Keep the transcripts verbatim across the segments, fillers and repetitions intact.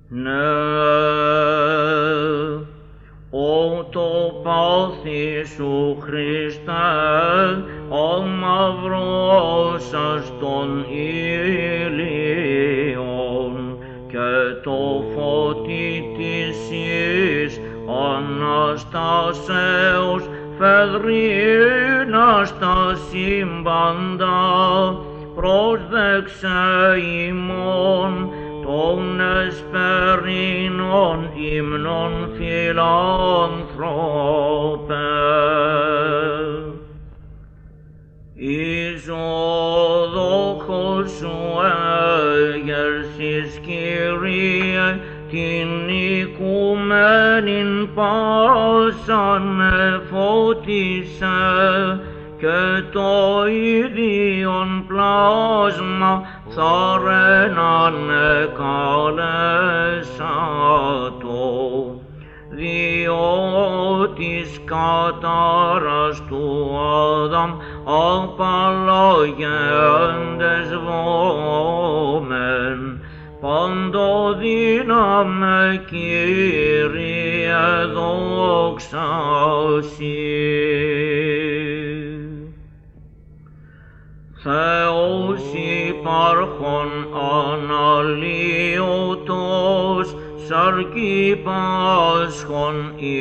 Ναι, ο το πάθη σου Χριστέ, ο μαυρώσας των ηλίων, και το φώτι της εις Αναστάσεως φεδρίνας τα σύμπαντα, πρόσδεξε ημών των εσπερινών ύμνων φιλάνθρωπε. Εις ο δόχος σου έγερσης, Κύριε, την οικουμένην πάσαν εφώτισε, και το ίδιον πλάσμα θαρρέναν εκαλέσατο, διότις κατάρας του Άδαμ απαλλαγέντες βόμεν, παντοδύναμε Κύριε δόξα Σοι. Θεός υπάρχων αναλύωτος, σαρκή πάσχων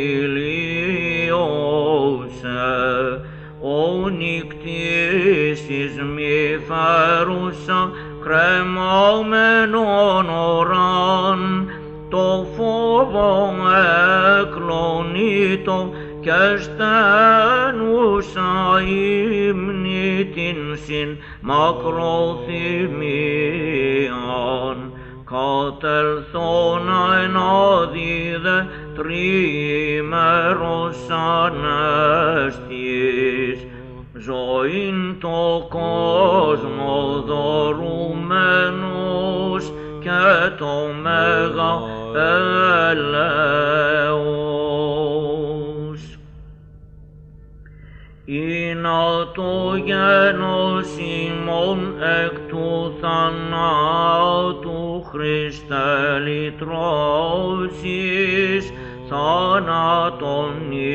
ηλίωσε, ο νυκτήσεις μη φέρουσα κρεμάμενον οράν, το φόβο εκλονίτο και στένουσα ύμνη την συν μακροθυμίαν, κατελθώνα ενάδιδε τριήμερος ανέστης, ζωήν το κόσμο δωρουμένος και το μέγα ελέος. Ήνα το γένος ημών εκ του θανάτου, Χριστέ λυτρώσεις, θάνατον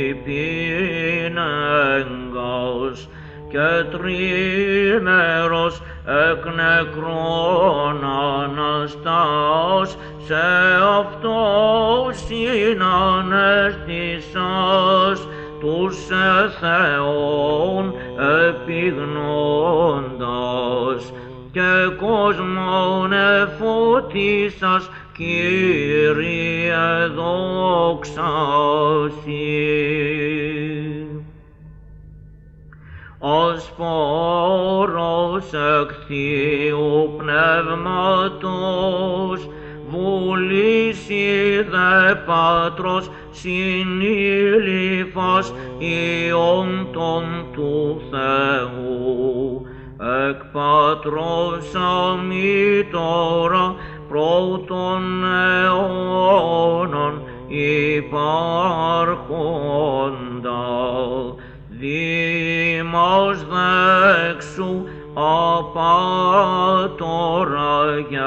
υπήνεγκας, και τρίμερος εκ νεκρών Αναστάς, σε αυτό συνανέστησας τους Θεόν επιγνώντας, και κόσμον εφώτισας, Κύριε δόξα Σοι. Ασπόρος εκ Θείου Πνεύματος, βουλήσει δε Πατρός συνήλυφας Υιόν των του Θεού, εκ Πατρός αμήτωρα πρώτων αιώνων υπάρχοντα, δήμας δέξου απάτωρα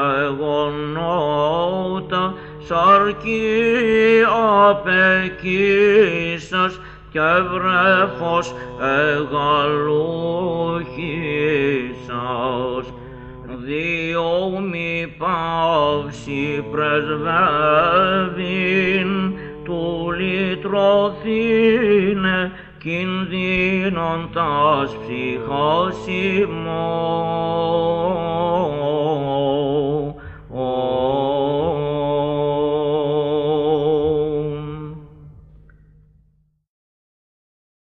γεγονότα, σαρκή απεκίσας και βρέφος εγαλούχησας, διό μη παύση πρεσβεύειν του λυτρωθήνε κινδύνων τας ψυχάς ημών.